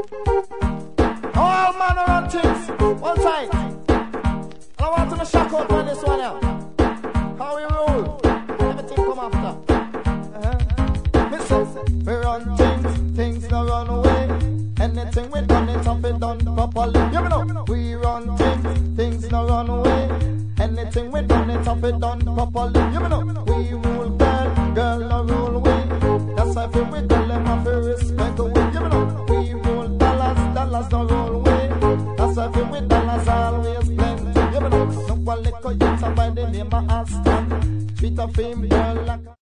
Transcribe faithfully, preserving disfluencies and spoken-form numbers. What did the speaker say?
All manner of things. One side. And I want to shock out on this one now. How we roll. Everything come after. Uh-huh. Listen. We run things. Things don't run away. Anything we done, it have been done properly. You know. We run things. Things don't run away. Anything we done, it have been done properly. You know. We rule girl. Girl no rule away. That's why if we tell them have to respect away. You know. We rule dollars. Dollars don't roll away. That's why if we dollars always plenty. You know. No one little youth by the name of Aston. Tweet of fame.